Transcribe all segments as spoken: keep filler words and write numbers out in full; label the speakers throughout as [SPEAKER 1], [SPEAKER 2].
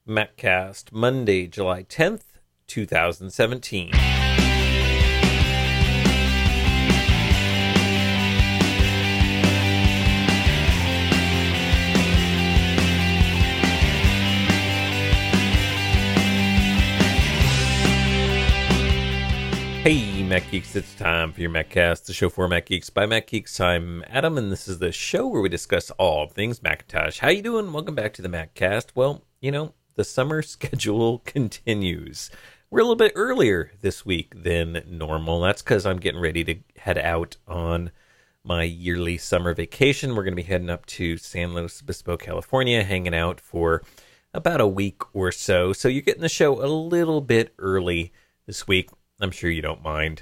[SPEAKER 1] MacCast, Monday, July tenth, twenty seventeen. Hey, Mac Geeks, it's time for your MacCast, the show for Mac Geeks by Mac Geeks. I'm Adam, and this is the show where we discuss all things Macintosh. How you doing? Welcome back to the MacCast. Well, you know, the summer schedule continues. We're a little bit earlier this week than normal. That's because I'm getting ready to head out on my yearly summer vacation. We're going to be heading up to San Luis Obispo, California, hanging out for about a week or so. So you're getting the show a little bit early this week. I'm sure you don't mind.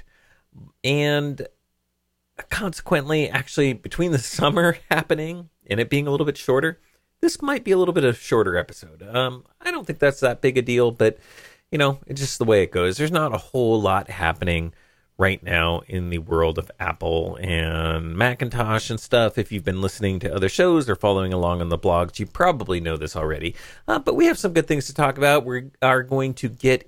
[SPEAKER 1] And consequently, actually, between the summer happening and it being a little bit shorter, this might be a little bit of a shorter episode. Um, I don't think that's that big a deal, but, you know, it's just the way it goes. There's not a whole lot happening right now in the world of Apple and Macintosh and stuff. If you've been listening to other shows or following along on the blogs, you probably know this already. Uh, but we have some good things to talk about. We are going to get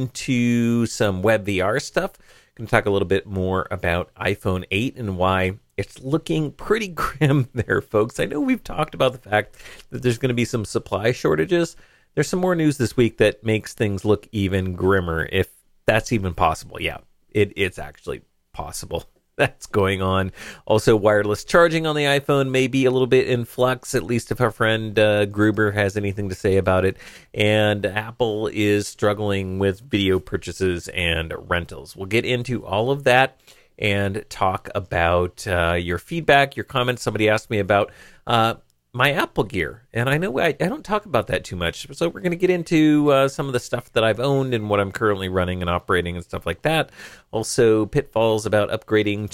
[SPEAKER 1] into some web V R stuff. Going to talk a little bit more about iPhone eight and why it's looking pretty grim there, folks. I know we've talked about the fact that there's going to be some supply shortages. There's some more news this week that makes things look even grimmer, if that's even possible. Yeah. It, it's actually possible. That's going on. Also, wireless charging on the iPhone may be a little bit in flux, at least if our friend uh, Gruber has anything to say about it. And Apple is struggling with video purchases and rentals. We'll get into all of that and talk about uh, your feedback, your comments. Somebody asked me about uh, my Apple gear, and I know I, I don't talk about that too much. So we're going to get into uh, some of the stuff that I've owned and what I'm currently running and operating and stuff like that. Also, pitfalls about upgrading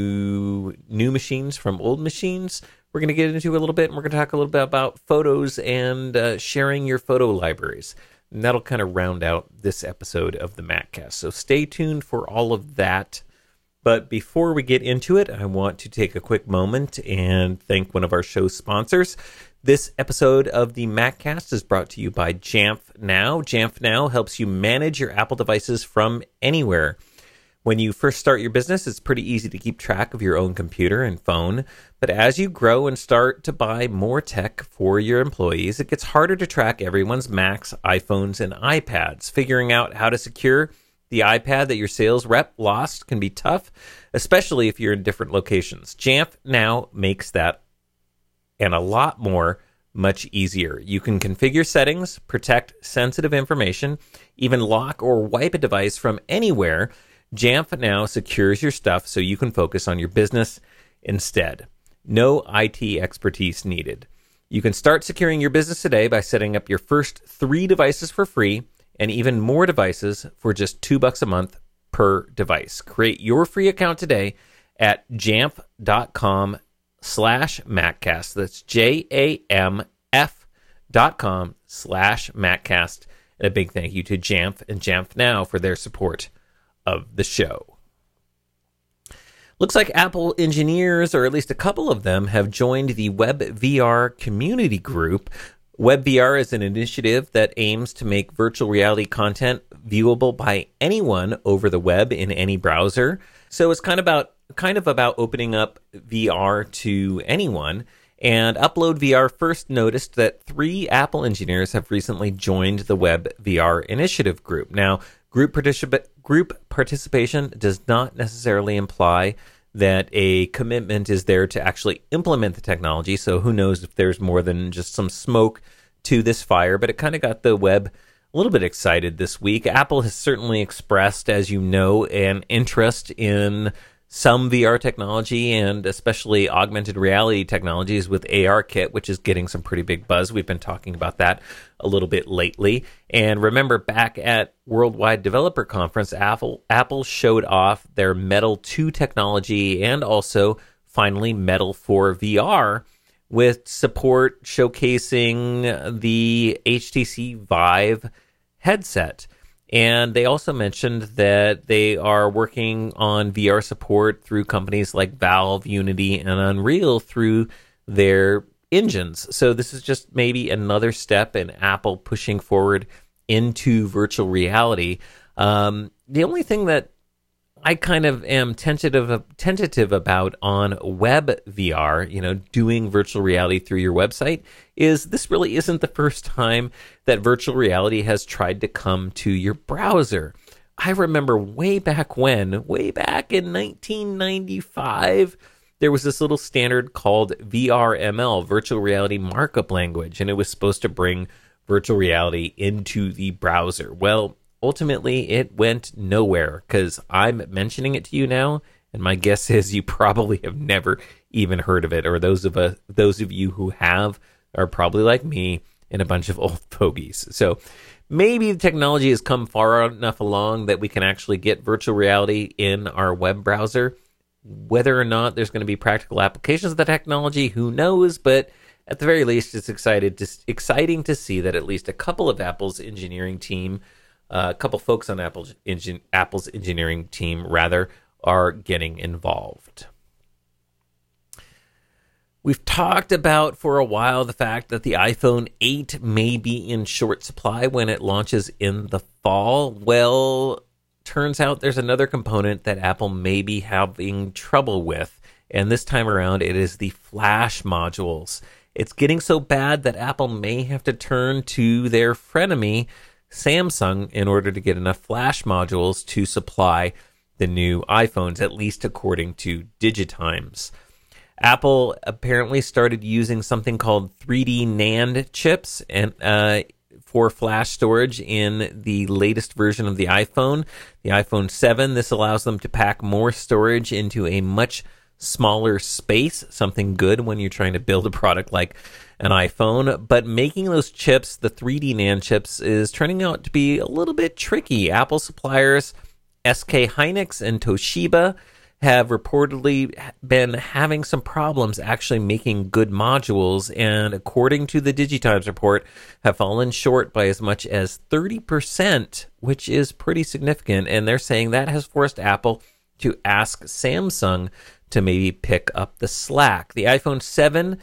[SPEAKER 1] to new machines from old machines. We're going to get into a little bit, and we're going to talk a little bit about photos and uh, sharing your photo libraries. And that'll kind of round out this episode of the MacCast. So stay tuned for all of that. But before we get into it, I want to take a quick moment and thank one of our show sponsors. This episode of the MacCast is brought to you by Jamf Now. Jamf Now helps you manage your Apple devices from anywhere. When you first start your business, it's pretty easy to keep track of your own computer and phone. But as you grow and start to buy more tech for your employees, it gets harder to track everyone's Macs, iPhones, and iPads. Figuring out how to secure the iPad that your sales rep lost can be tough, especially if you're in different locations. Jamf Now makes that and a lot more much easier. You can configure settings, protect sensitive information, even lock or wipe a device from anywhere. Jamf Now secures your stuff so you can focus on your business instead. No I T expertise needed. You can start securing your business today by setting up your first three devices for free, and even more devices for just two bucks a month per device. Create your free account today at jamf.com slash MacCast. That's J-A-M-F dot com slash MacCast. And a big thank you to Jamf and Jamf Now for their support of the show. Looks like Apple engineers, or at least a couple of them, have joined the Web V R community group. Web V R is an initiative that aims to make virtual reality content viewable by anyone over the web in any browser. So it's kind of about kind of about opening up V R to anyone. And Upload V R first noticed that three Apple engineers have recently joined the Web V R initiative group. Now, group particip- group participation does not necessarily imply that a commitment is there to actually implement the technology. So who knows if there's more than just some smoke to this fire, but it kind of got the web a little bit excited this week. Apple has certainly expressed, as you know, an interest in some V R technology and especially augmented reality technologies with ARKit, which is getting some pretty big buzz. We've been talking about that a little bit lately. And remember, back at Worldwide Developer Conference, Apple Apple showed off their Metal two technology and also finally Metal four V R with support showcasing the H T C Vive headset. And they also mentioned that they are working on V R support through companies like Valve, Unity, and Unreal through their engines. So this is just maybe another step in Apple pushing forward into virtual reality. Um, the only thing that I kind of am tentative tentative about on web V R, you know, doing virtual reality through your website, is this really isn't the first time that virtual reality has tried to come to your browser. I remember way back when, way back in nineteen ninety-five, there was this little standard called V R M L, Virtual Reality Markup Language, and it was supposed to bring virtual reality into the browser. Well, ultimately, it went nowhere because I'm mentioning it to you now, and my guess is you probably have never even heard of it, or those of us, those of you who have are probably like me and a bunch of old fogies. So maybe the technology has come far enough along that we can actually get virtual reality in our web browser. Whether or not there's going to be practical applications of the technology, who knows? But at the very least, it's excited to, exciting to see that at least a couple of Apple's engineering team, uh, a couple folks on Apple's, engin, Apple's engineering team, rather, are getting involved. We've talked about for a while the fact that the iPhone eight may be in short supply when it launches in the fall. Well, turns out there's another component that Apple may be having trouble with, and this time around it is the flash modules. It's getting so bad that Apple may have to turn to their frenemy, Samsung, in order to get enough flash modules to supply the new iPhones, at least according to Digitimes. Apple apparently started using something called three D NAND chips and uh, for flash storage in the latest version of the iPhone, the iPhone seven. This allows them to pack more storage into a much smaller space, something good when you're trying to build a product like an iPhone. But making those chips, the three D NAND chips, is turning out to be a little bit tricky. Apple suppliers S K Hynix and Toshiba have reportedly been having some problems actually making good modules, and according to the Digitimes report, have fallen short by as much as thirty percent, which is pretty significant. And they're saying that has forced Apple to ask Samsung to maybe pick up the slack. The iPhone seven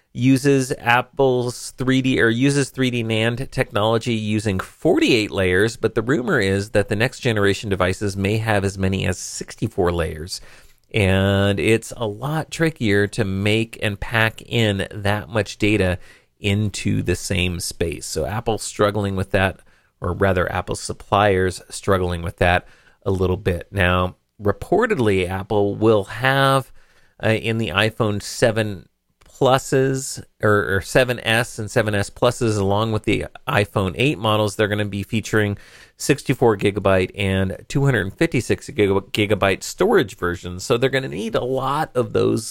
[SPEAKER 1] uses Apple's three D or uses three D NAND technology using forty-eight layers, but the rumor is that the next generation devices may have as many as sixty-four layers. And it's a lot trickier to make and pack in that much data into the same space. So Apple's struggling with that, or rather Apple's suppliers struggling with that a little bit. Now, reportedly, Apple will have uh, in the iPhone seven Pluses or, or seven S and seven S Pluses, along with the iPhone eight models, they're going to be featuring sixty-four gigabyte and two hundred fifty-six gigabyte storage versions. So they're going to need a lot of those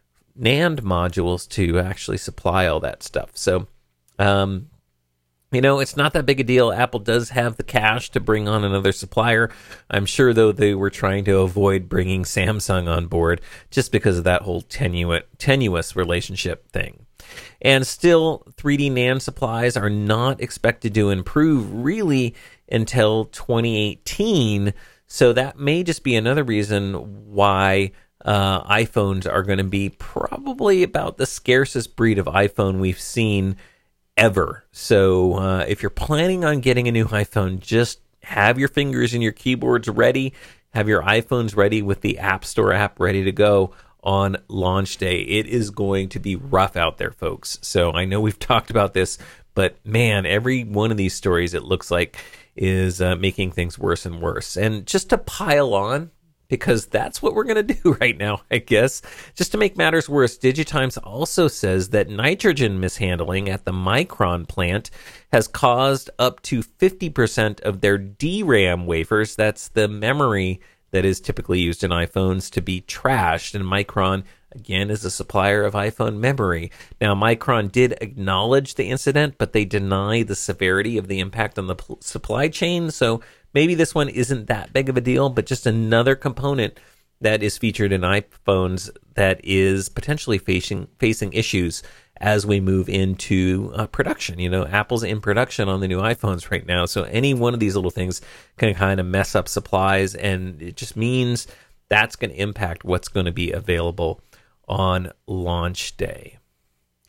[SPEAKER 1] NAND modules to actually supply all that stuff. So, um, you know, it's not that big a deal. Apple does have the cash to bring on another supplier. I'm sure, though, they were trying to avoid bringing Samsung on board just because of that whole tenuous, tenuous relationship thing. And still, three D NAND supplies are not expected to improve really until twenty eighteen. So that may just be another reason why uh, iPhones are going to be probably about the scarcest breed of iPhone we've seen ever. So uh, if you're planning on getting a new iPhone, just have your fingers and your keyboards ready. Have your iPhones ready with the App Store app ready to go on launch day. It is going to be rough out there, folks. So I know we've talked about this, but man, every one of these stories, it looks like, is uh, making things worse and worse. And just to pile on, because that's what we're going to do right now, I guess. Just to make matters worse, Digitimes also says that nitrogen mishandling at the Micron plant has caused up to fifty percent of their D RAM wafers, that's the memory that is typically used in iPhones, to be trashed. And Micron, again, is a supplier of iPhone memory. Now, Micron did acknowledge the incident, but they deny the severity of the impact on the p- supply chain. So maybe this one isn't that big of a deal, but just another component that is featured in iPhones that is potentially facing facing issues as we move into uh, production. You know, Apple's in production on the new iPhones right now, so any one of these little things can kind of mess up supplies, and it just means that's going to impact what's going to be available on launch day.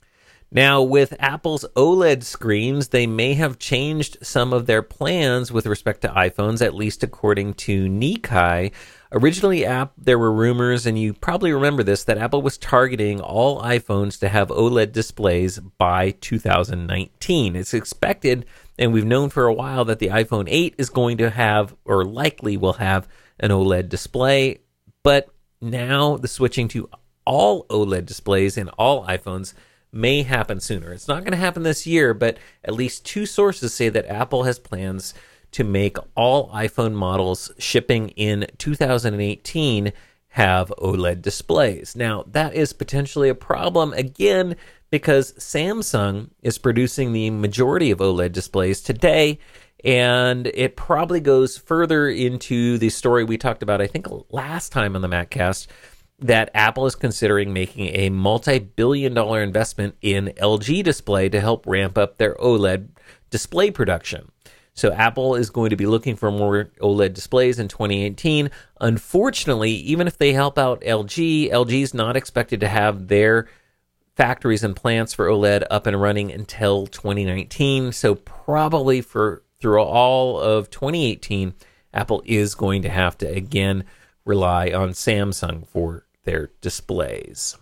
[SPEAKER 1] Now, with Apple's OLED screens, they may have changed some of their plans with respect to iPhones, at least according to Nikkei. Originally, app there were rumors, and you probably remember this, that Apple was targeting all iPhones to have OLED displays by two thousand nineteen. It's expected, and we've known for a while, that the iPhone eight is going to have, or likely will have, an OLED display. But now the switching to all OLED displays in all iPhones may happen sooner. It's not going to happen this year, but at least two sources say that Apple has plans to make all iPhone models shipping in two thousand eighteen have OLED displays. Now, that is potentially a problem, again, because Samsung is producing the majority of OLED displays today, and it probably goes further into the story we talked about, I think, last time on the MacCast, that Apple is considering making a multi-billion dollar investment in L G Display to help ramp up their OLED display production. So Apple is going to be looking for more OLED displays in twenty eighteen. Unfortunately, even if they help out L G, L G is not expected to have their factories and plants for OLED up and running until twenty nineteen. So probably for through all of twenty eighteen, Apple is going to have to again rely on Samsung for their displays.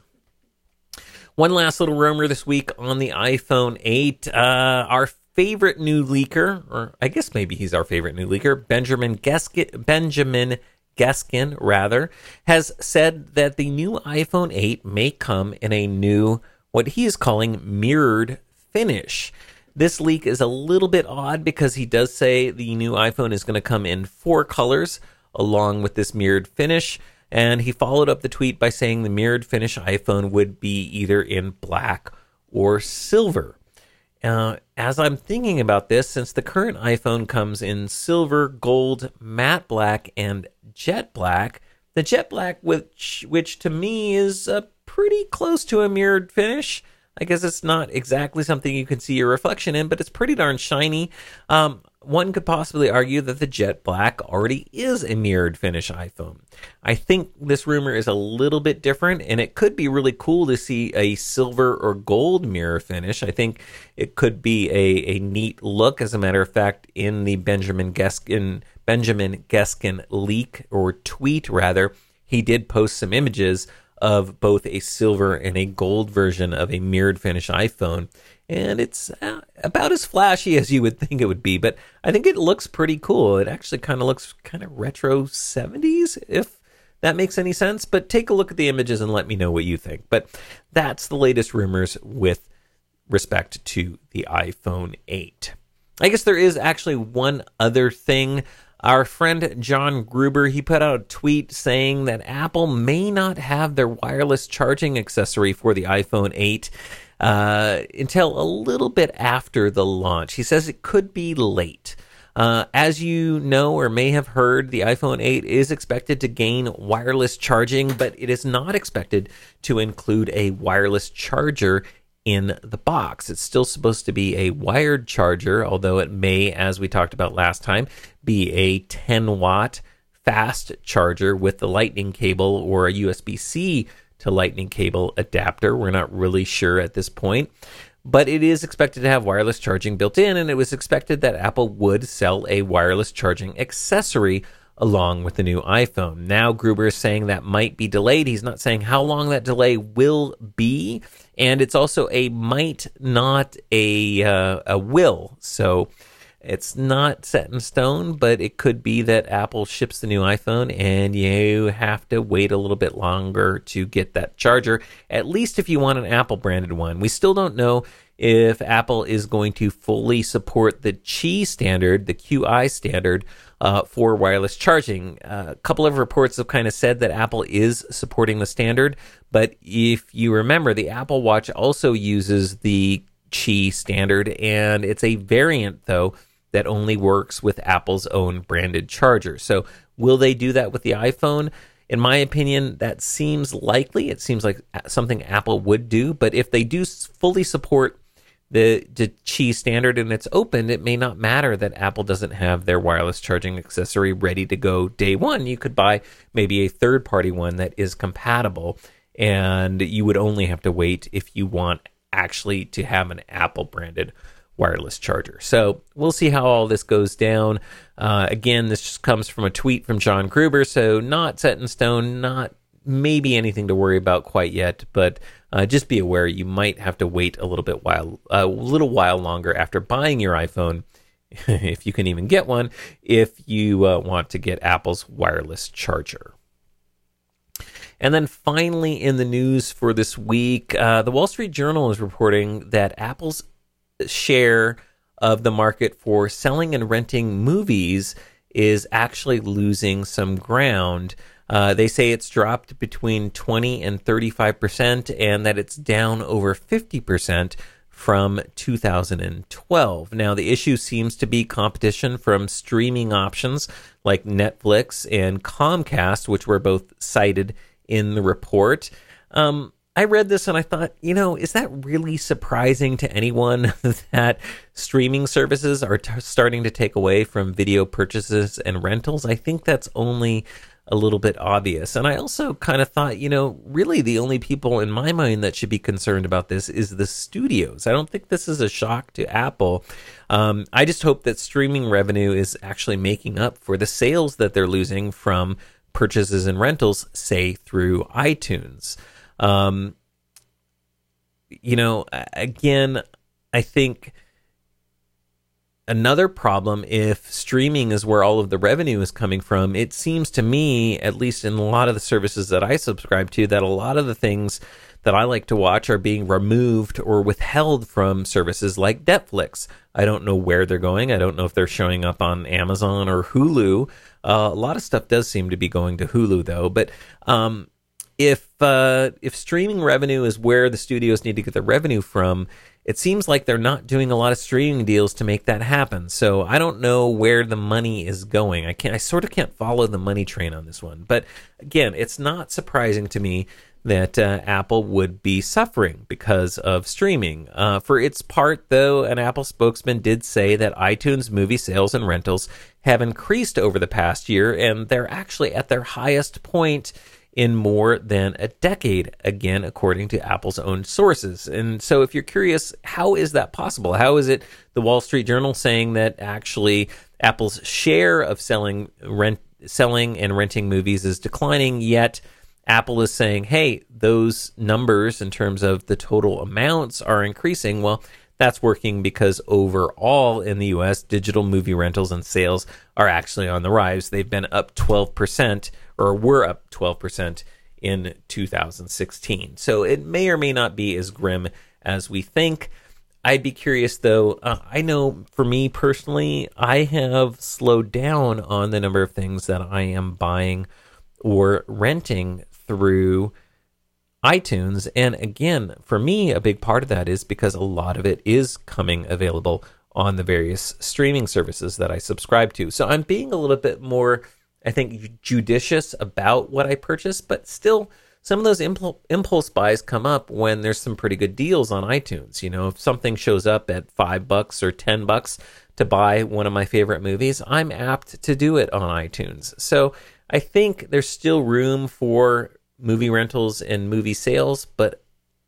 [SPEAKER 1] One last little rumor this week on the iPhone eight. Uh, our favorite new leaker, or I guess maybe he's our favorite new leaker, Benjamin Gaskin, Benjamin Gaskin, rather, has said that the new iPhone eight may come in a new, what he is calling, mirrored finish. This leak is a little bit odd because he does say the new iPhone is going to come in four colors along with this mirrored finish. And he followed up the tweet by saying the mirrored finish iPhone would be either in black or silver. Uh, as I'm thinking about this, since the current iPhone comes in silver, gold, matte black, and jet black, the jet black, which, which to me is uh, pretty close to a mirrored finish. I guess it's not exactly something you can see your reflection in, but it's pretty darn shiny. Um, one could possibly argue that the jet black already is a mirrored finish iPhone. I think this rumor is a little bit different, and it could be really cool to see a silver or gold mirror finish. I think it could be a, a neat look. As a matter of fact, in the Benjamin Gaskin, Benjamin Gaskin leak, or tweet rather, he did post some images of both a silver and a gold version of a mirrored finish iPhone. And it's uh, about as flashy as you would think it would be, but I think it looks pretty cool. It actually kind of looks kind of retro seventies, if that makes any sense. But take a look at the images and let me know what you think. But that's the latest rumors with respect to the iPhone eight. I guess there is actually one other thing. Our friend John Gruber, he put out a tweet saying that Apple may not have their wireless charging accessory for the iPhone eight uh, until a little bit after the launch. He says it could be late. Uh, as you know or may have heard, the iPhone eight is expected to gain wireless charging, but it is not expected to include a wireless charger in the box. It's still supposed to be a wired charger, although it may, as we talked about last time, be a ten watt fast charger with the lightning cable or a U S B C to lightning cable adapter. We're not really sure at this point, but it is expected to have wireless charging built in, and it was expected that Apple would sell a wireless charging accessory along with the new iPhone. Now Gruber is saying that might be delayed. He's not saying how long that delay will be, and it's also a might, not a uh, a will. So it's not set in stone, but it could be that Apple ships the new iPhone and you have to wait a little bit longer to get that charger, at least if you want an Apple branded one. We still don't know if Apple is going to fully support the Qi standard, the Q I standard, uh, for wireless charging. Uh, a couple of reports have kind of said that Apple is supporting the standard, but if you remember, the Apple Watch also uses the Qi standard, and it's a variant, though, that only works with Apple's own branded charger. So will they do that with the iPhone? In my opinion, that seems likely. It seems like something Apple would do, but if they do fully support the, the Qi standard and it's open, it may not matter that Apple doesn't have their wireless charging accessory ready to go day one. You could buy maybe a third-party one that is compatible, and you would only have to wait if you want actually to have an Apple branded wireless charger. So we'll see how all this goes down. Uh, again, this just comes from a tweet from John Gruber, so not set in stone, not maybe anything to worry about quite yet, but uh, just be aware you might have to wait a little bit while a little while longer after buying your iPhone, if you can even get one, if you uh, want to get Apple's wireless charger. And then finally in the news for this week, uh, the Wall Street Journal is reporting that Apple's share of the market for selling and renting movies is actually losing some ground. Uh, they say it's dropped between twenty and thirty-five percent, and that it's down over fifty percent from two thousand twelve. Now, the issue seems to be competition from streaming options like Netflix and Comcast, which were both cited in the report. Um, I read this and I thought, you know, is that really surprising to anyone that streaming services are t- starting to take away from video purchases and rentals? I think that's only a little bit obvious. And I also kind of thought, you know, really the only people in my mind that should be concerned about this is the studios. I don't think this is a shock to Apple. Um, I just hope that streaming revenue is actually making up for the sales that they're losing from purchases and rentals, say through iTunes. Um, you know, again, I think another problem, if streaming is where all of the revenue is coming from, it seems to me, at least in a lot of the services that I subscribe to, that a lot of the things that I like to watch are being removed or withheld from services like Netflix. I don't know where they're going. I don't know if they're showing up on Amazon or Hulu. Uh, a lot of stuff does seem to be going to Hulu, though. But um, if uh, if streaming revenue is where the studios need to get their revenue from, it seems like they're not doing a lot of streaming deals to make that happen. So I don't know where the money is going. I can't. I sort of can't follow the money train on this one. But again, it's not surprising to me that uh, Apple would be suffering because of streaming. Uh, for its part, though, an Apple spokesman did say that iTunes movie sales and rentals have increased over the past year, and they're actually at their highest point in more than a decade, again, according to Apple's own sources. And so if you're curious, how is that possible? How is it the Wall Street Journal saying that actually Apple's share of selling rent, selling and renting movies is declining, yet Apple is saying, hey, those numbers in terms of the total amounts are increasing? Well, that's working because overall in the U S, digital movie rentals and sales are actually on the rise. They've been up twelve percent, or were up twelve percent in two thousand sixteen. So it may or may not be as grim as we think. I'd be curious, though. Uh, I know for me personally, I have slowed down on the number of things that I am buying or renting through iTunes. And again, for me, a big part of that is because a lot of it is coming available on the various streaming services that I subscribe to. So I'm being a little bit more, I think, judicious about what I purchase, but still some of those impul- impulse buys come up when there's some pretty good deals on iTunes. You know, if something shows up at five bucks or ten bucks to buy one of my favorite movies, I'm apt to do it on iTunes. So I think there's still room for movie rentals and movie sales, but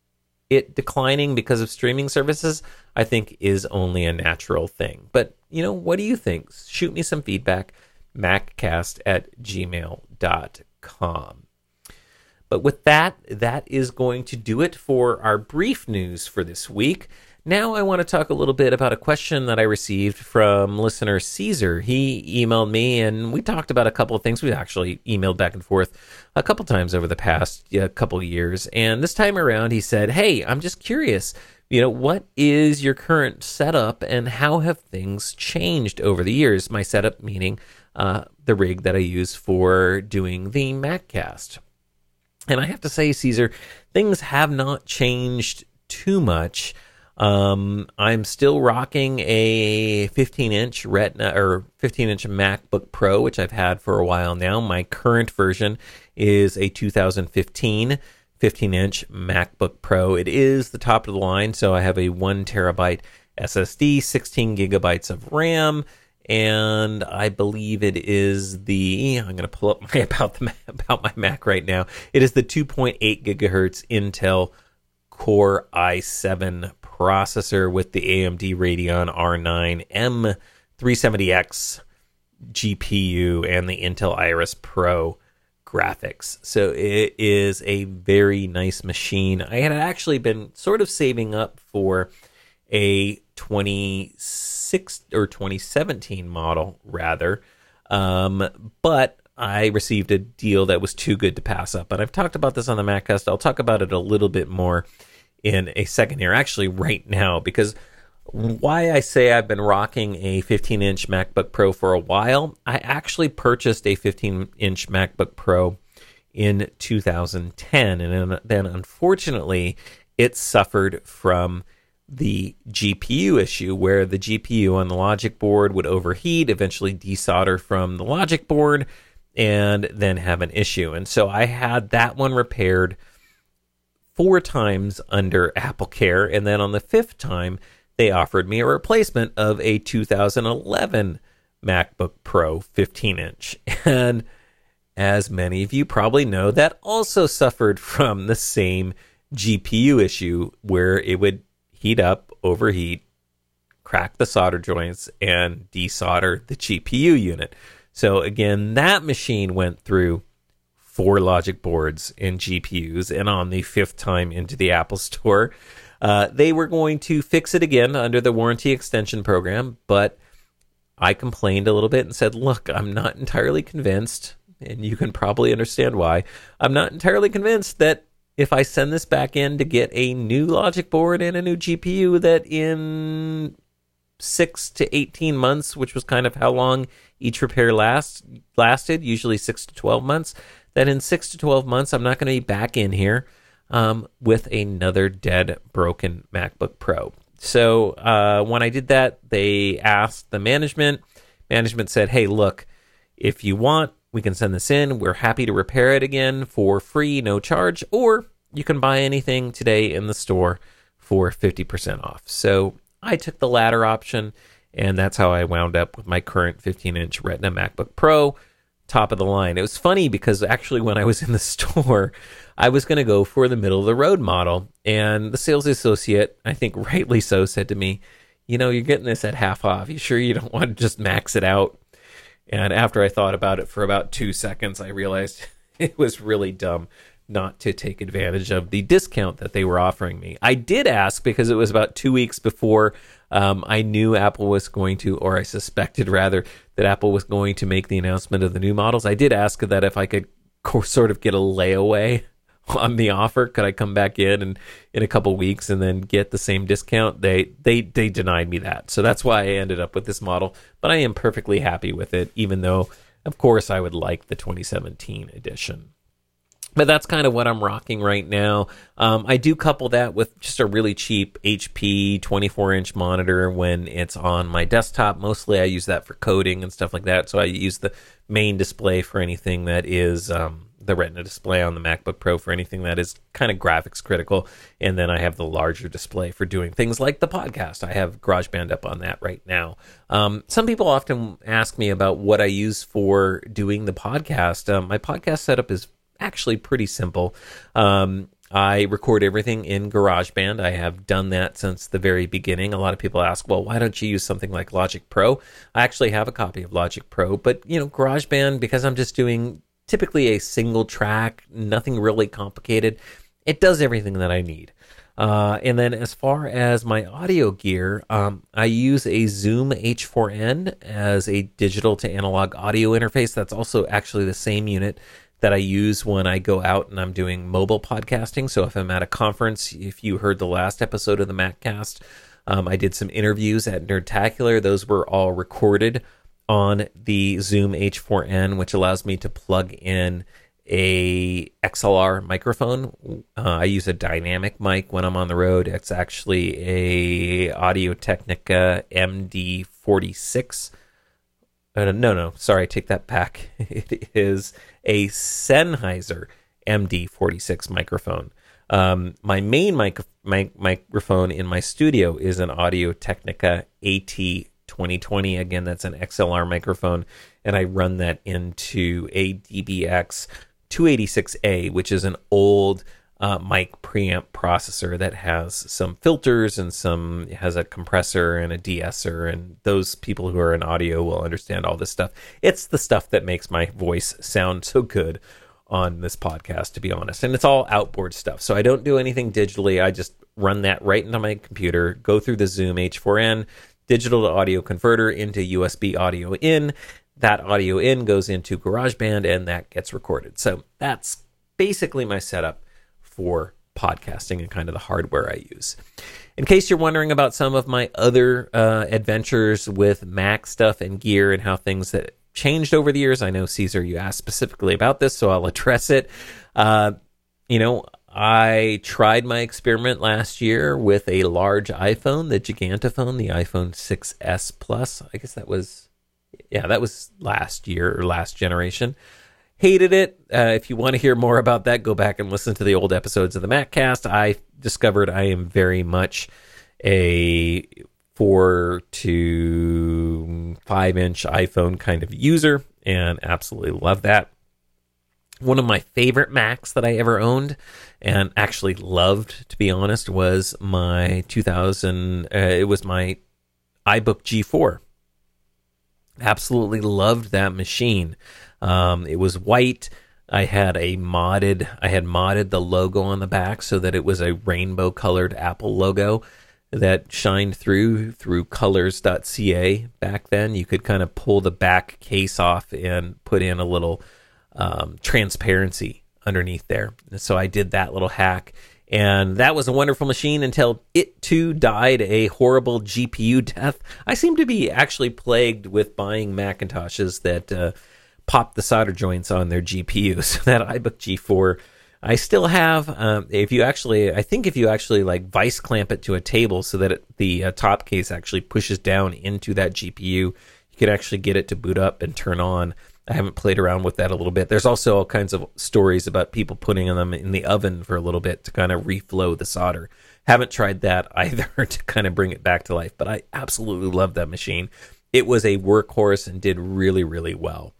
[SPEAKER 1] it declining because of streaming services, I think, is only a natural thing. But, you know, what do you think? Shoot me some feedback, maccast at gmail dot com. But with that, that is going to do it for our brief news for this week. Now I want to talk a little bit about a question that I received from listener Caesar. He emailed me, and we talked about a couple of things. We've actually emailed back and forth a couple times over the past yeah, couple of years. And this time around, he said, hey, I'm just curious, you know, what is your current setup and how have things changed over the years? My setup meaning uh, the rig that I use for doing the MacCast. And I have to say, Caesar, things have not changed too much. Um, I'm still rocking a fifteen inch Retina or fifteen inch MacBook Pro, which I've had for a while now. My current version is a two thousand fifteen fifteen inch MacBook Pro. It is the top of the line, so I have a one terabyte S S D, sixteen gigabytes of RAM, and I believe it is the, I'm going to pull up my about the about my Mac right now. It is the two point eight gigahertz Intel Core i seven processor with the A M D Radeon R nine M three seventy X G P U and the Intel Iris Pro graphics. So it is a very nice machine. I had actually been sort of saving up for a twenty-six or twenty seventeen model rather, um, but I received a deal that was too good to pass up. And I've talked about this on the MacCast. I'll talk about it a little bit more in a second here, actually right now, because why I say I've been rocking a fifteen inch MacBook Pro for a while, I actually purchased a fifteen inch MacBook Pro in two thousand ten, and then unfortunately it suffered from the G P U issue, where the G P U on the logic board would overheat, eventually desolder from the logic board, and then have an issue. And so I had that one repaired four times under AppleCare, and then on the fifth time, they offered me a replacement of a two thousand eleven MacBook Pro fifteen inch. And as many of you probably know, that also suffered from the same G P U issue, where it would heat up, overheat, crack the solder joints, and desolder the G P U unit. So again, that machine went through four logic boards and G P Us, and on the fifth time into the Apple Store, uh, they were going to fix it again under the warranty extension program, but I complained a little bit and said, look, I'm not entirely convinced, and you can probably understand why. I'm not entirely convinced that if I send this back in to get a new logic board and a new G P U, that in six to eighteen months, which was kind of how long each repair last, lasted, usually six to twelve months, that in six to twelve months, I'm not going to be back in here um, with another dead, broken MacBook Pro. So uh, when I did that, they asked the management. Management said, hey, look, if you want, we can send this in. We're happy to repair it again for free, no charge, or you can buy anything today in the store for fifty percent off. So I took the latter option, and that's how I wound up with my current fifteen inch Retina MacBook Pro, top of the line. It was funny because actually when I was in the store, I was going to go for the middle of the road model, and the sales associate, I think rightly so, said to me, you know, you're getting this at half off. You sure you don't want to just max it out? And after I thought about it for about two seconds, I realized it was really dumb not to take advantage of the discount that they were offering me. I did ask because it was about two weeks before um, I knew Apple was going to, or I suspected rather, that Apple was going to make the announcement of the new models. I did ask that if I could co- sort of get a layaway on the offer. Could I come back in and in a couple weeks and then get the same discount? They they they denied me that. So that's why I ended up with this model. But I am perfectly happy with it, even though, of course, I would like the twenty seventeen edition. But that's kind of what I'm rocking right now. Um, I do couple that with just a really cheap H P twenty-four inch monitor when it's on my desktop. Mostly I use that for coding and stuff like that. So I use the main display for anything that is um, the Retina display on the MacBook Pro for anything that is kind of graphics critical. And then I have the larger display for doing things like the podcast. I have GarageBand up on that right now. Um, some people often ask me about what I use for doing the podcast. Um, my podcast setup is actually pretty simple. Um, I record everything in GarageBand. I have done that since the very beginning. A lot of people ask, well, why don't you use something like Logic Pro? I actually have a copy of Logic Pro, but you know, GarageBand, because I'm just doing typically a single track, nothing really complicated, it does everything that I need. Uh, and then as far as my audio gear, um, I use a Zoom H four n as a digital to analog audio interface. That's also actually the same unit that I use when I go out and I'm doing mobile podcasting. So if I'm at a conference, if you heard the last episode of the MacCast, um, I did some interviews at Nerdtacular. Those were all recorded on the Zoom H four n, which allows me to plug in a X L R microphone. Uh, I use a dynamic mic when I'm on the road. It's actually a Audio-Technica M D forty-six. Uh, no, no, sorry, take that back. It is a Sennheiser M D forty-six microphone. Um, my main mic- mic- microphone in my studio is an Audio-Technica A T twenty twenty. Again, that's an X L R microphone, and I run that into a D B X two eighty-six A, which is an old uh, mic preamp processor that has some filters and some has a compressor and a de-esser, and those people who are in audio will understand all this stuff. It's the stuff that makes my voice sound so good on this podcast, to be honest. And it's all outboard stuff. So I don't do anything digitally. I just run that right into my computer, go through the Zoom H four n, digital to audio converter into U S B audio in. That audio in goes into GarageBand and that gets recorded. So that's basically my setup for podcasting and kind of the hardware I use. In case you're wondering about some of my other uh, adventures with Mac stuff and gear and how things that changed over the years, I know, Caesar, you asked specifically about this, so I'll address it. Uh, you know, I tried my experiment last year with a large iPhone, the Gigantophone, the iPhone six S Plus. I guess that was, yeah, that was last year or last generation. Hated it. Uh, if you want to hear more about that, go back and listen to the old episodes of the MacCast. I discovered I am very much a four to five inch iPhone kind of user and absolutely love that. One of my favorite Macs that I ever owned and actually loved, to be honest, was my two thousand, uh, it was my iBook G four. Absolutely loved that machine. Um, it was white. I had a modded, I had modded the logo on the back so that it was a rainbow colored Apple logo that shined through through colors dot c a back then. You could kind of pull the back case off and put in a little um, transparency underneath there. So I did that little hack, and that was a wonderful machine until it too died a horrible G P U death. I seem to be actually plagued with buying Macintoshes that uh, pop the solder joints on their G P Us. That iBook G four I still have. Um, if you actually, I think if you actually like vice clamp it to a table so that it, the uh, top case actually pushes down into that G P U, you could actually get it to boot up and turn on. I haven't played around with that a little bit. There's also all kinds of stories about people putting them in the oven for a little bit to kind of reflow the solder. Haven't tried that either to kind of bring it back to life, but I absolutely love that machine. It was a workhorse and did really, really well.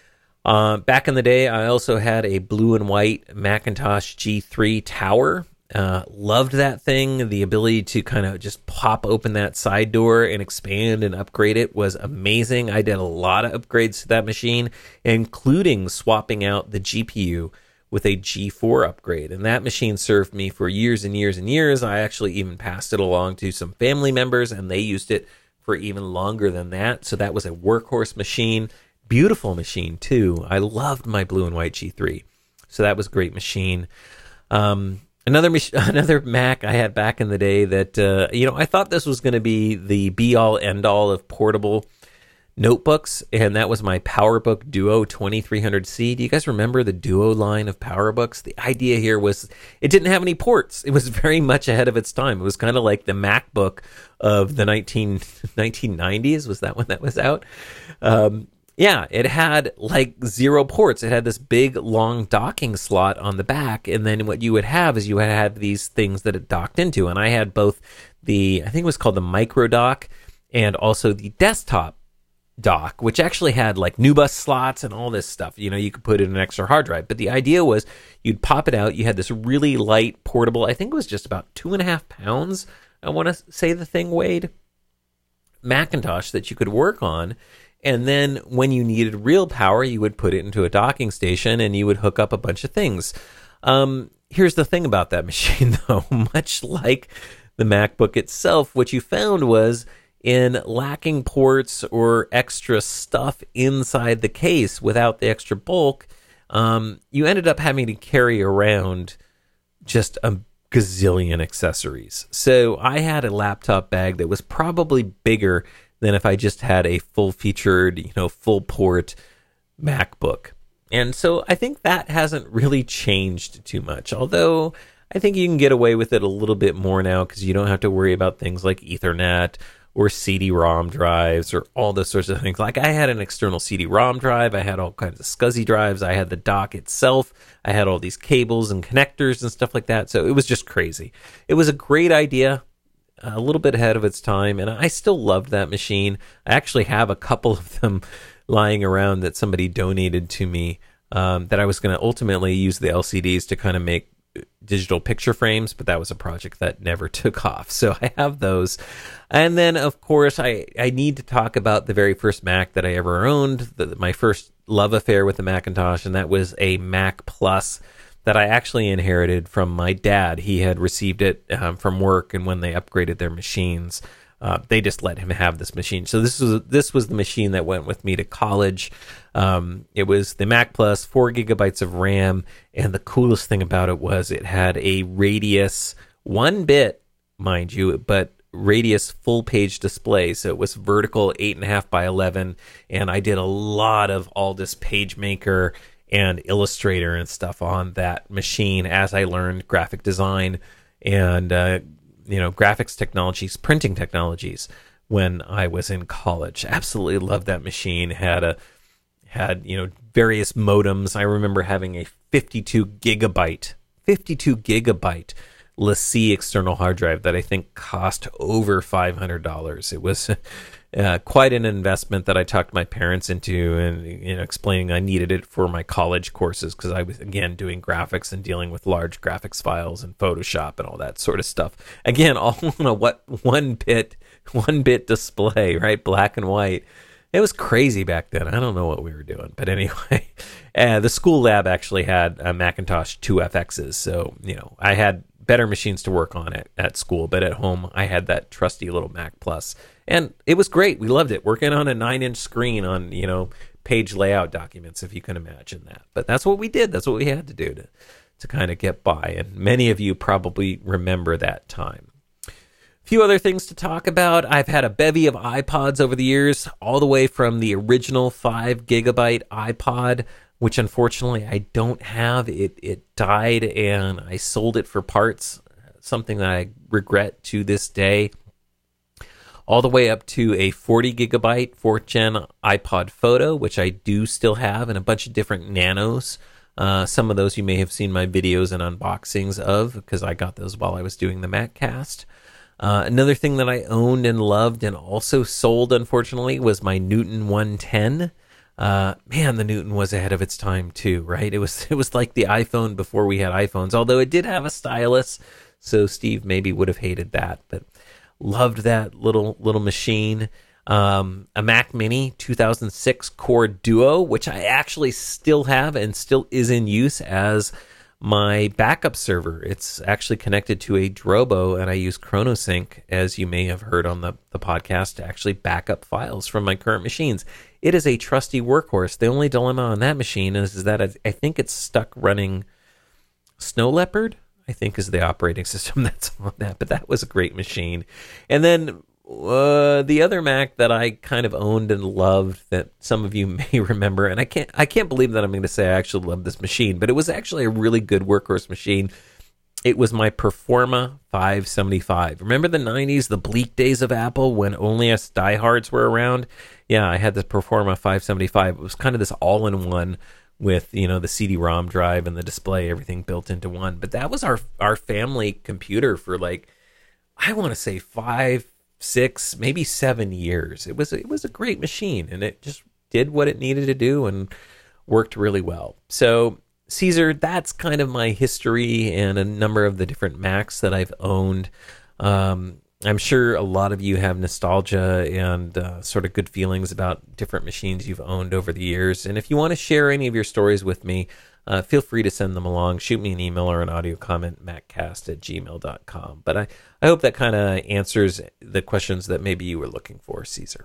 [SPEAKER 1] Uh, back in the day, I also had a blue and white Macintosh G three Tower. Uh, loved that thing. The ability to kind of just pop open that side door and expand and upgrade it was amazing. I did a lot of upgrades to that machine, including swapping out the G P U with a G four upgrade. And that machine served me for years and years and years. I actually even passed it along to some family members, and they used it for even longer than that. So that was a workhorse machine. Beautiful machine too. I loved my blue and white G three, so that was a great machine. Um, another mach- another Mac I had back in the day that uh, you know I thought this was going to be the be all end all of portable notebooks, and that was my PowerBook Duo twenty-three hundred C. Do you guys remember the Duo line of PowerBooks? The idea here was it didn't have any ports. It was very much ahead of its time. It was kind of like the MacBook of the nineteen nineties. Was that when that was out? Um, Yeah, it had like zero ports. It had this big, long docking slot on the back, and then what you would have is you would have these things that it docked into, and I had both the, I think it was called the micro dock, and also the desktop dock, which actually had like NuBus slots and all this stuff. You know, you could put in an extra hard drive, but the idea was you'd pop it out. You had this really light, portable, I think it was just about two and a half pounds, I want to say the thing weighed, Macintosh that you could work on. And then when you needed real power, you would put it into a docking station and you would hook up a bunch of things. Um, here's the thing about that machine, though. Much like the MacBook itself, what you found was in lacking ports or extra stuff inside the case without the extra bulk, um, you ended up having to carry around just a gazillion accessories. So I had a laptop bag that was probably bigger than if I just had a full-featured, you know, full-port MacBook. And so I think that hasn't really changed too much, although I think you can get away with it a little bit more now because you don't have to worry about things like Ethernet or C D ROM drives or all those sorts of things. Like I had an external C D ROM drive, I had all kinds of SCSI drives, I had the dock itself, I had all these cables and connectors and stuff like that, so it was just crazy. It was a great idea, a little bit ahead of its time, and I still loved that machine. I actually have a couple of them lying around that somebody donated to me um, that I was going to ultimately use the L C Ds to kind of make digital picture frames, but that was a project that never took off. So I have those. And then, of course, I, I need to talk about the very first Mac that I ever owned, the, my first love affair with the Macintosh, and that was a Mac Plus that I actually inherited from my dad. He had received it um, from work, and when they upgraded their machines, uh, they just let him have this machine. So this was this was the machine that went with me to college. Um, it was the Mac Plus, four gigabytes of RAM, and the coolest thing about it was it had a Radius one bit, mind you, but Radius full page display. So it was vertical eight and a half by eleven, and I did a lot of Aldus PageMaker and Illustrator and stuff on that machine as I learned graphic design and uh, you know graphics technologies, printing technologies when I was in college. Absolutely loved that machine. Had a had you know various modems. I remember having a fifty-two gigabyte LaCie external hard drive that I think cost over five hundred dollars. It was uh, quite an investment that I talked my parents into, and you know, explaining I needed it for my college courses because I was, again, doing graphics and dealing with large graphics files and Photoshop and all that sort of stuff. Again, all on a what one bit one bit display, right? Black and white. It was crazy back then. I don't know what we were doing. But anyway, uh, the school lab actually had uh, Macintosh two F Xs. So, you know, I had better machines to work on at, at school. But at home, I had that trusty little Mac Plus. And it was great. We loved it. Working on a nine-inch screen on, you know, page layout documents, if you can imagine that. But that's what we did. That's what we had to do to, to kind of get by. And many of you probably remember that time. Few other things to talk about. I've had a bevy of iPods over the years, all the way from the original five gigabyte iPod, which unfortunately I don't have. It it died and I sold it for parts, something that I regret to this day. All the way up to a forty gigabyte fourth gen iPod Photo, which I do still have, and a bunch of different nanos. Uh, some of those you may have seen my videos and unboxings of, because I got those while I was doing the MacCast. Uh, another thing that I owned and loved and also sold, unfortunately, was my Newton one ten. Uh, man, the Newton was ahead of its time too, right? It was it was like the iPhone before we had iPhones, although it did have a stylus, so Steve maybe would have hated that, but loved that little little machine. Um, a Mac Mini two thousand six Core Duo, which I actually still have and still is in use as my backup server. It's actually connected to a Drobo, and I use ChronoSync, as you may have heard on the, the podcast, to actually back up files from my current machines. It is a trusty workhorse. The only dilemma on that machine is, is that I, I think it's stuck running Snow Leopard, I think is the operating system that's on that, but that was a great machine. And then uh, the other Mac that I kind of owned and loved that some of you may remember, and I can't I can't believe that I'm going to say I actually love this machine, but it was actually a really good workhorse machine. It was my Performa five seventy-five. Remember the nineties, the bleak days of Apple when only us diehards were around? Yeah, I had the Performa five seventy-five. It was kind of this all-in-one with, you know, the C D ROM drive and the display, everything built into one. But that was our our family computer for, like, I want to say five, six, maybe seven years. It was it was a great machine, and it just did what it needed to do and worked really well. So, Caesar, that's kind of my history and a number of the different Macs that I've owned. Um, I'm sure a lot of you have nostalgia and uh, sort of good feelings about different machines you've owned over the years. And if you want to share any of your stories with me, uh, feel free to send them along. Shoot me an email or an audio comment, maccast at gmail dot com. But I, I hope that kind of answers the questions that maybe you were looking for, Caesar.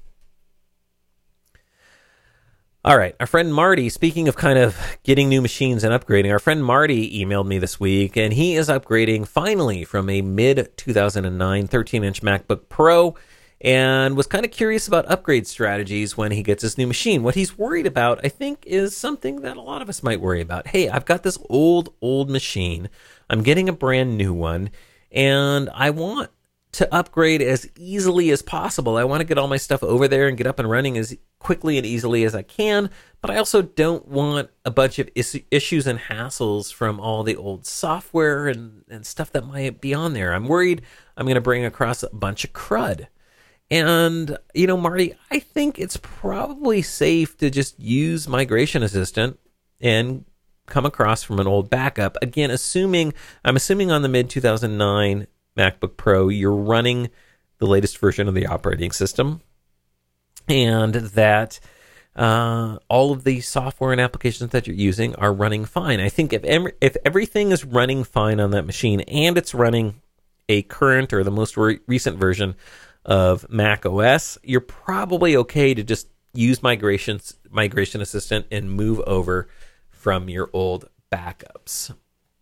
[SPEAKER 1] All right, our friend Marty, speaking of kind of getting new machines and upgrading, our friend Marty emailed me this week, and he is upgrading finally from a mid two thousand nine thirteen-inch MacBook Pro, and was kind of curious about upgrade strategies when he gets his new machine. What he's worried about, I think, is something that a lot of us might worry about. Hey, I've got this old, old machine. I'm getting a brand new one, and I want to upgrade as easily as possible. I want to get all my stuff over there and get up and running as quickly and easily as I can, but I also don't want a bunch of is- issues and hassles from all the old software and, and stuff that might be on there. I'm worried I'm going to bring across a bunch of crud. And, you know, Marty, I think it's probably safe to just use Migration Assistant and come across from an old backup, again, assuming, I'm assuming on the mid two thousand nine MacBook Pro, you're running the latest version of the operating system, and that uh, all of the software and applications that you're using are running fine. I think if em- if everything is running fine on that machine and it's running a current or the most re- recent version of Mac O S, you're probably okay to just use migrations, Migration Assistant and move over from your old backups.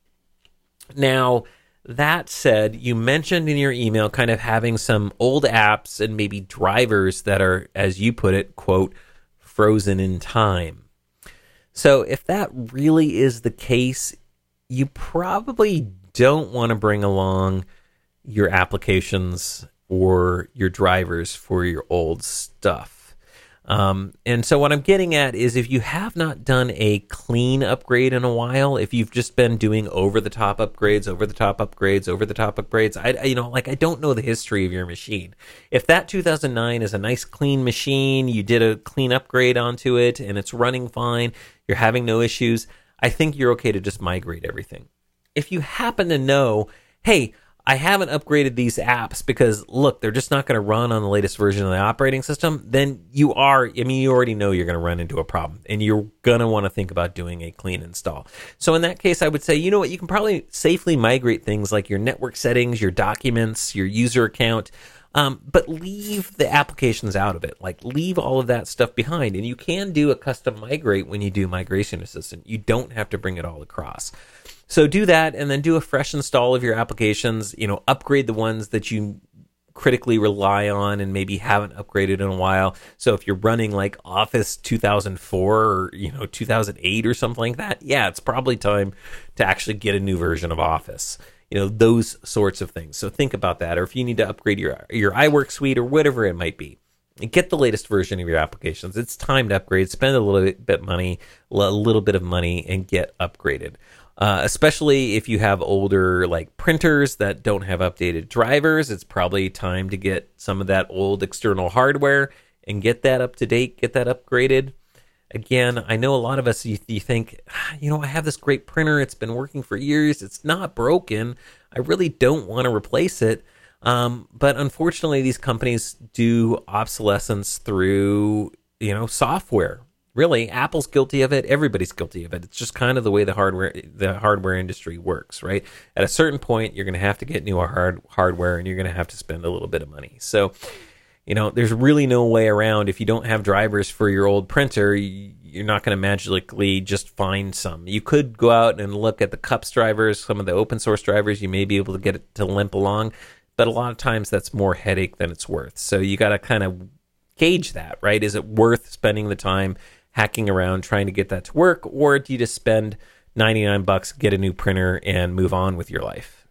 [SPEAKER 1] Now, that said, you mentioned in your email kind of having some old apps and maybe drivers that are, as you put it, quote, frozen in time. So if that really is the case, you probably don't want to bring along your applications or your drivers for your old stuff. Um, and so what I'm getting at is if you have not done a clean upgrade in a while, if you've just been doing over-the-top upgrades, over-the-top upgrades, over-the-top upgrades, I, you know, like I don't know the history of your machine. If that two thousand nine is a nice clean machine, you did a clean upgrade onto it, and it's running fine, you're having no issues, I think you're okay to just migrate everything. If you happen to know, hey, I haven't upgraded these apps because, look, they're just not going to run on the latest version of the operating system, then you are, I mean, you already know you're going to run into a problem, and you're going to want to think about doing a clean install. So in that case, I would say, you know what, you can probably safely migrate things like your network settings, your documents, your user account, um, but leave the applications out of it. Like, leave all of that stuff behind, and you can do a custom migrate when you do Migration Assistant. You don't have to bring it all across. So do that, and then do a fresh install of your applications. You know, upgrade the ones that you critically rely on and maybe haven't upgraded in a while. So if you're running like Office two thousand four or, you know, two thousand eight or something like that, yeah, it's probably time to actually get a new version of Office. You know, those sorts of things. So think about that. Or if you need to upgrade your your iWork suite or whatever it might be, get the latest version of your applications. It's time to upgrade. Spend a little bit money, a little bit of money, and get upgraded. Uh, especially if you have older like printers that don't have updated drivers, it's probably time to get some of that old external hardware and get that up to date, get that upgraded. Again, I know a lot of us, you, you think, you know, I have this great printer. It's been working for years. It's not broken. I really don't want to replace it. Um, but unfortunately, these companies do obsolescence through, you know, software. Really, Apple's guilty of it. Everybody's guilty of it. It's just kind of the way the hardware the hardware industry works, right? At a certain point, you're going to have to get newer hard hardware, and you're going to have to spend a little bit of money. So, you know, there's really no way around. If you don't have drivers for your old printer, you're not going to magically just find some. You could go out and look at the CUPS drivers, some of the open source drivers. You may be able to get it to limp along, but a lot of times that's more headache than it's worth. So you got to kind of gauge that, right? Is it worth spending the time hacking around trying to get that to work, or do you just spend ninety-nine bucks, get a new printer, and move on with your life?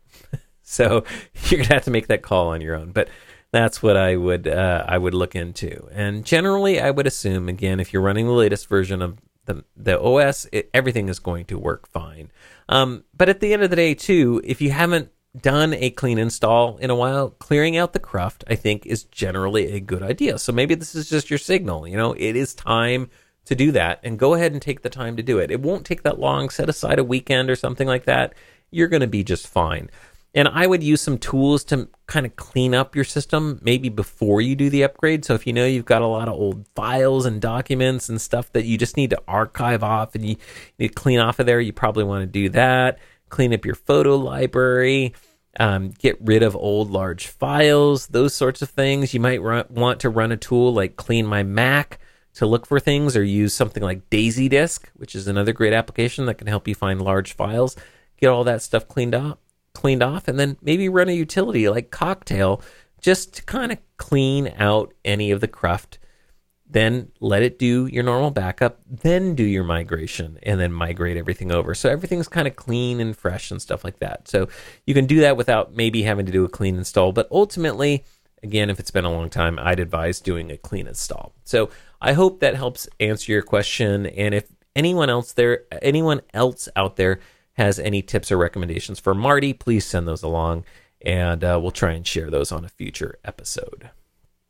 [SPEAKER 1] So you're gonna have to make that call on your own. But that's what I would uh, I would look into. And generally, I would assume, again, if you're running the latest version of the the O S, it, everything is going to work fine. Um, but at the end of the day, too, if you haven't done a clean install in a while, clearing out the cruft, I think, is generally a good idea. So maybe this is just your signal. You know, it is time to do that, and go ahead and take the time to do it. It won't take that long. Set aside a weekend or something like that. You're going to be just fine. And I would use some tools to kind of clean up your system maybe before you do the upgrade. So if you know you've got a lot of old files and documents and stuff that you just need to archive off and you need to clean off of there, you probably want to do that. Clean up your photo library. Um, get rid of old large files, those sorts of things. You might run, want to run a tool like Clean My Mac to look for things, or use something like Daisy Disk, which is another great application that can help you find large files. Get all that stuff cleaned up, cleaned off, and then maybe run a utility like Cocktail just to kind of clean out any of the cruft. Then let it do your normal backup, then do your migration, and then migrate everything over. So everything's kind of clean and fresh and stuff like that. So you can do that without maybe having to do a clean install. But ultimately, again, if it's been a long time, I'd advise doing a clean install. So I hope that helps answer your question. And if anyone else there, anyone else out there has any tips or recommendations for Marty, please send those along, and uh, we'll try and share those on a future episode.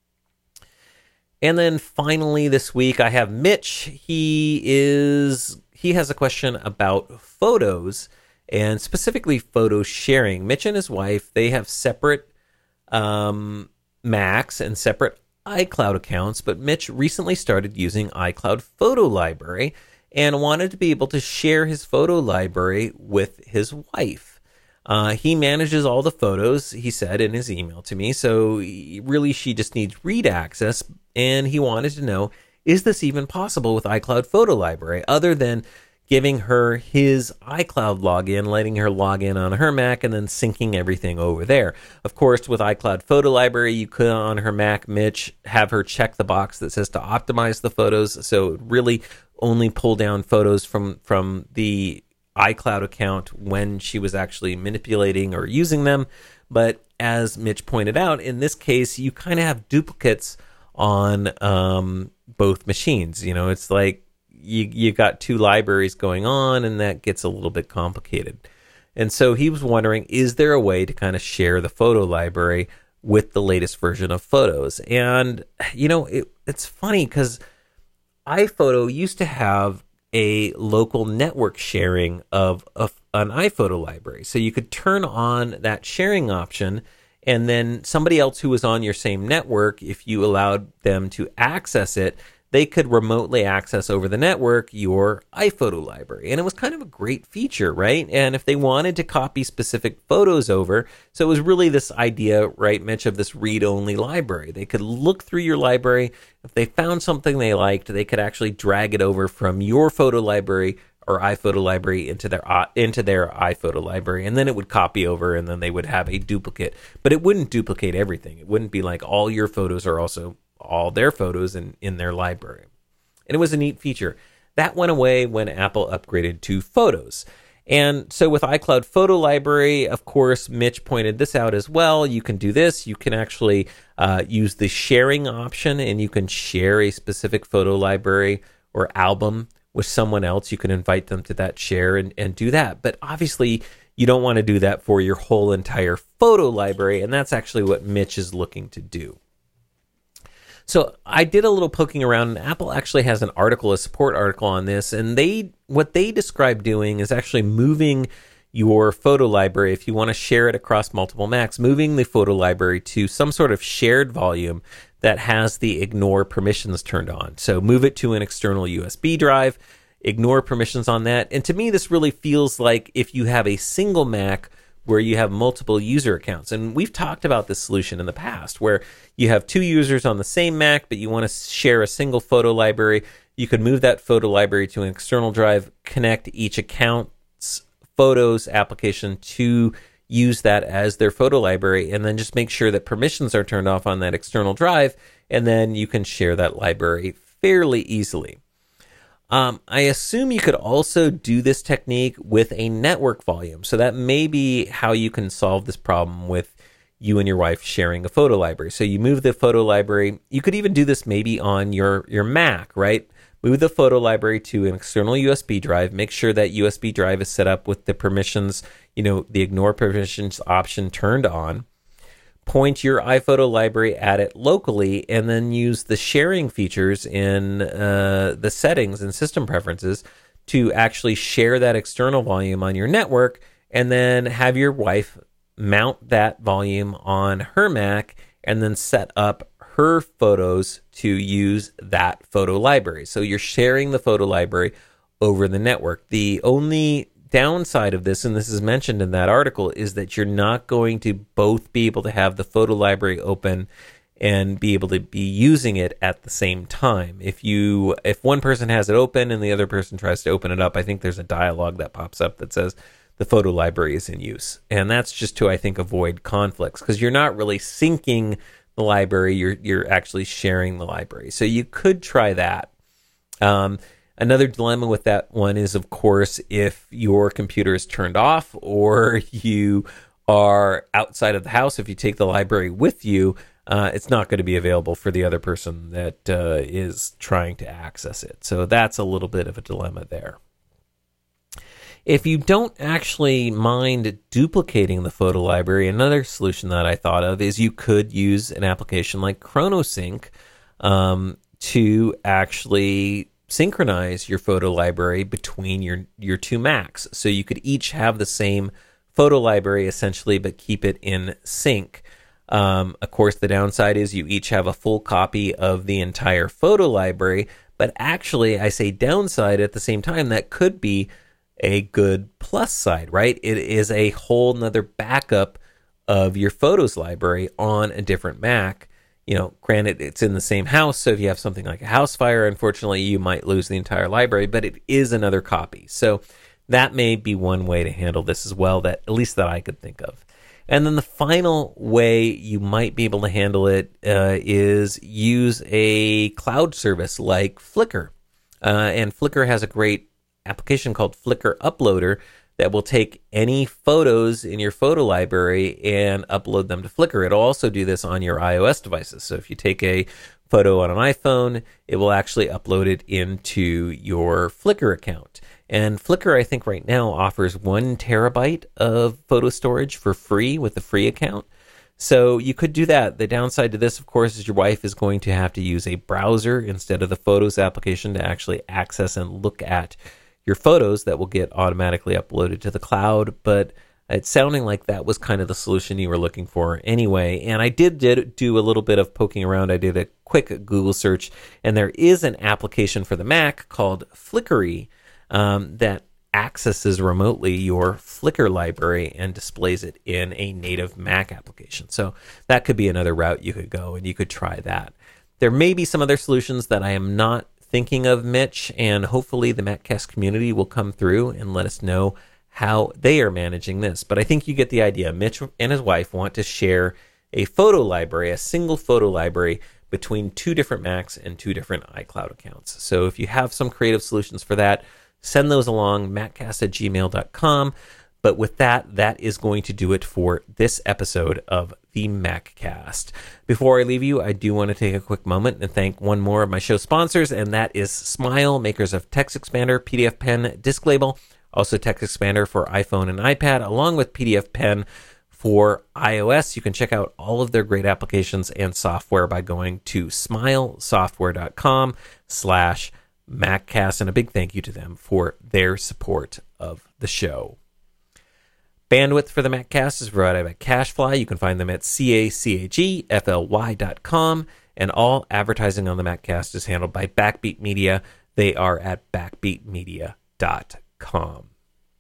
[SPEAKER 1] And then finally this week, I have Mitch. He is he has a question about photos and specifically photo sharing. Mitch and his wife, they have separate um, Macs and separate iCloud accounts, but Mitch recently started using iCloud Photo Library and wanted to be able to share his photo library with his wife. Uh, he manages all the photos, he said in his email to me, so he, really she just needs read access, and he wanted to know, is this even possible with iCloud Photo Library, other than giving her his iCloud login, letting her log in on her Mac, and then syncing everything over there. Of course, with iCloud Photo Library, you could, on her Mac, Mitch, have her check the box that says to optimize the photos, so it really only pull down photos from, from the iCloud account when she was actually manipulating or using them. But as Mitch pointed out, in this case, you kind of have duplicates on um, both machines. You know, it's like, You you got two libraries going on, and that gets a little bit complicated. And so he was wondering, is there a way to kind of share the photo library with the latest version of Photos? And, you know, it, it's funny because iPhoto used to have a local network sharing of, of an iPhoto library. So you could turn on that sharing option, and then somebody else who was on your same network, if you allowed them to access it, they could remotely access over the network your iPhoto library. And it was kind of a great feature, right? And if they wanted to copy specific photos over, so it was really this idea, right, Mitch, of this read-only library. They could look through your library. If they found something they liked, they could actually drag it over from your photo library or iPhoto library into their uh, into their iPhoto library, and then it would copy over, and then they would have a duplicate. But it wouldn't duplicate everything. It wouldn't be like all your photos are also all their photos in, in their library. And it was a neat feature. That went away when Apple upgraded to Photos. And so with iCloud Photo Library, of course, Mitch pointed this out as well. You can do this. You can actually uh, use the sharing option, and you can share a specific photo library or album with someone else. You can invite them to that share and, and do that. But obviously, you don't want to do that for your whole entire photo library, and that's actually what Mitch is looking to do. So I did a little poking around, and Apple actually has an article, a support article on this, and they what they describe doing is actually moving your photo library, if you want to share it across multiple Macs, moving the photo library to some sort of shared volume that has the ignore permissions turned on. So move it to an external U S B drive, ignore permissions on that. And to me, this really feels like if you have a single Mac where you have multiple user accounts. And we've talked about this solution in the past where you have two users on the same Mac, but you want to share a single photo library. You could move that photo library to an external drive, connect each account's Photos application to use that as their photo library, and then just make sure that permissions are turned off on that external drive, and then you can share that library fairly easily. Um, I assume you could also do this technique with a network volume. So that may be how you can solve this problem with you and your wife sharing a photo library. So you move the photo library. You could even do this maybe on your, your Mac, right? Move the photo library to an external U S B drive. Make sure that U S B drive is set up with the permissions, you know, the ignore permissions option turned on. Point your iPhoto library at it locally, and then use the sharing features in uh, the settings and system preferences to actually share that external volume on your network, and then have your wife mount that volume on her Mac and then set up her photos to use that photo library. So you're sharing the photo library over the network. The only downside of this, and this is mentioned in that article, is that you're not going to both be able to have the photo library open and be able to be using it at the same time. If you if one person has it open and the other person tries to open it up, I think there's a dialog that pops up that says the photo library is in use. And that's just to, I think, avoid conflicts, because you're not really syncing the library, you're you're actually sharing the library. So you could try that. Um, Another dilemma with that one is, of course, if your computer is turned off or you are outside of the house, if you take the library with you, uh, it's not going to be available for the other person that uh, is trying to access it. So that's a little bit of a dilemma there. If you don't actually mind duplicating the photo library, another solution that I thought of is you could use an application like ChronoSync um, to actually synchronize your photo library between your, your two Macs. So you could each have the same photo library essentially, but keep it in sync. Um, of course, the downside is you each have a full copy of the entire photo library, but actually, I say downside at the same time, that could be a good plus side, right? It is a whole nother backup of your photos library on a different Mac. You know, granted, it's in the same house, so if you have something like a house fire, unfortunately, you might lose the entire library, but it is another copy. So that may be one way to handle this as well, that at least that I could think of. And then the final way you might be able to handle it uh, is use a cloud service like Flickr. Uh, and Flickr has a great application called Flickr Uploader that will take any photos in your photo library and upload them to Flickr. It'll also do this on your iOS devices. So if you take a photo on an iPhone, it will actually upload it into your Flickr account. And Flickr, I think right now offers one terabyte of photo storage for free with the free account. So you could do that. The downside to this, of course, is your wife is going to have to use a browser instead of the Photos application to actually access and look at your photos that will get automatically uploaded to the cloud. But it's sounding like that was kind of the solution you were looking for anyway. And I did, did do a little bit of poking around. I did a quick Google search, and there is an application for the Mac called Flickery um, that accesses remotely your Flickr library and displays it in a native Mac application. So that could be another route you could go, and you could try that. There may be some other solutions that I am not thinking of, Mitch, and hopefully the MacCast community will come through and let us know how they are managing this. But I think you get the idea. Mitch and his wife want to share a photo library, a single photo library between two different Macs and two different iCloud accounts. So if you have some creative solutions for that, send those along, maccast at gmail dot com. But with that, that is going to do it for this episode of the MacCast. Before I leave you, I do want to take a quick moment and thank one more of my show sponsors, and that is Smile, makers of TextExpander, P D F Pen, Disc Label, also TextExpander for iPhone and iPad, along with P D F Pen for iOS. You can check out all of their great applications and software by going to smilesoftware.com slash MacCast, and a big thank you to them for their support of the show. Bandwidth for the MacCast is provided by CacheFly. You can find them at C A C H E F L Y dot com, and all advertising on the MacCast is handled by Backbeat Media. They are at backbeat media dot com.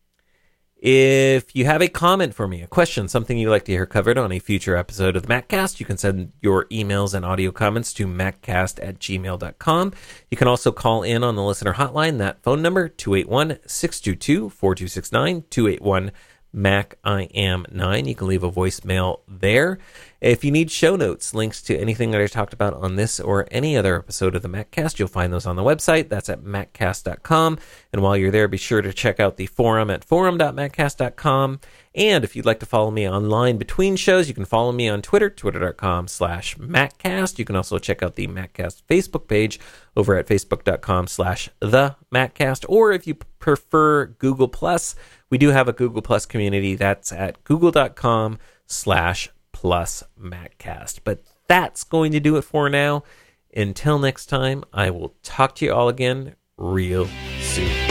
[SPEAKER 1] If you have a comment for me, a question, something you'd like to hear covered on a future episode of the MacCast, you can send your emails and audio comments to maccast at gmail dot com. You can also call in on the listener hotline. That phone number, two eight one, six two two, four two six nine, two eight one, Mac I am nine. You can leave a voicemail there. If you need show notes, links to anything that I talked about on this or any other episode of the MacCast, you'll find those on the website. That's at maccast dot com. And while you're there, be sure to check out the forum at forum dot maccast dot com. And if you'd like to follow me online between shows, you can follow me on Twitter, twitter dot com slash MacCast. You can also check out the MacCast Facebook page over at facebook dot com slash the MacCast. Or if you prefer Google Plus, we do have a Google Plus community. That's at google dot com slash plus MacCast. But that's going to do it for now. Until next time, I will talk to you all again real soon.